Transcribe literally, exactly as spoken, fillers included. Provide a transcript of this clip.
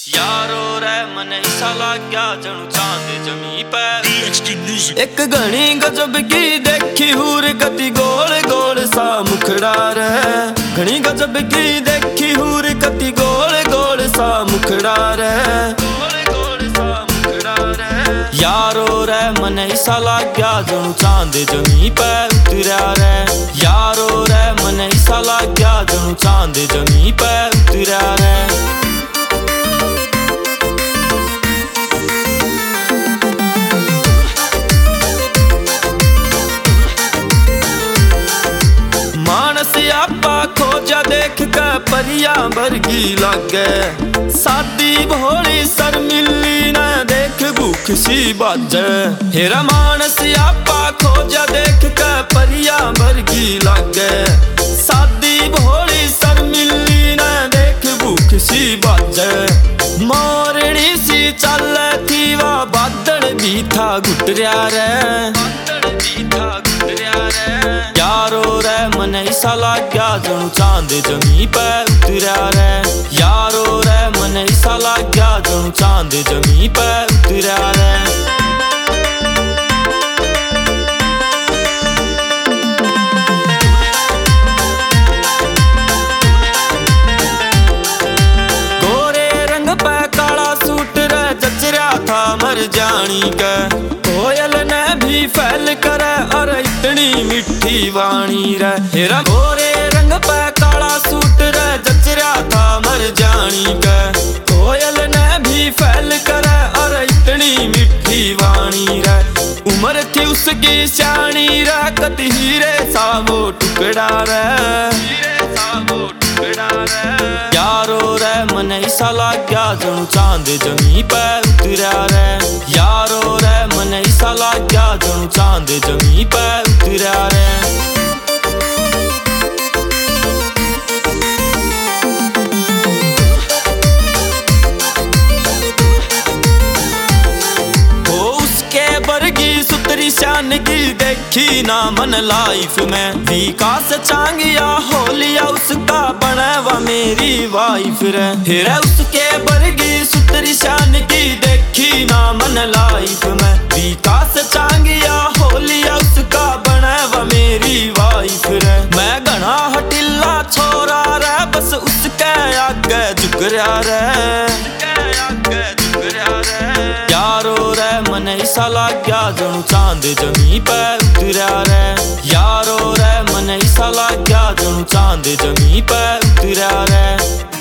यारो रे मने ऐसा लग गया जणू चांद जमी पे। एक घनी गजब की देखी हूर कति गोल गोल सा मुखड़ा रे। घनी गजब की देखी हूर कति गोल गोल सा मुखड़ा रे। यारो रे मने ऐसा लग गया जणू चांद जमी पे उतरा रे। यारो रे मने ऐसा लग गया जणू चांद जमी पे उतरा रे। आपा खोजा देख के परिया बरगी लागे। सादी भोली सर मिली न देख भूख सी बाजे। हेरा मानस आपा खोजा देख के परिया बरगी लागे। सादी भोली सर मिली न देख भूख सी बाजे। मोरनी सी चल थी वा बादल भी था गुटरिया रे। यारो रे मने ऐसा लग गया जणू चांद जमी पे उतरा रे। यारो रे मने ऐसा लग गया जणू चांद जमी पे उतरा रे। गोरे रंग पे काला सूट रे जचरा था मर जानी के। कोयल ने भी फैल करे और इतनी मिठी वाणी रे। हेरा गोरे रंग पे काला सूट रे जचरा था मर जानी के। कोयल ने भी फैल करे और इतनी मिठी वाणी रे। उम्र थी उसकी श्याणी रे कति हीरे सा वो टुकड़ा रे। यारो रे मने ऐसा लग गया जणू चांद जमी पे उतरा रे। यारो रे मने ऐसा लग गया जणू चांद जमी पे उतरा रे। सुतरी शान की देखी ना मन लाइफ में। विकास चांगिया हो लिया उसका बनेवा मेरी वाइफ रे। हेरा उसके बरगी सुतरी शान की देखी ना मन लाइफ में। विकास चांगिया हो लिया उसका बनेवा मेरी वाइफ रे। मैं घना हटिल्ला छोरा रे बस उसके आगे झुकरिया रे। यारो रे मने ऐसा लग गया जणू चांद जमी पे उतरा रे। यारो रे मने ऐसा लग गया जणू चांद जमी पे उतरा रे।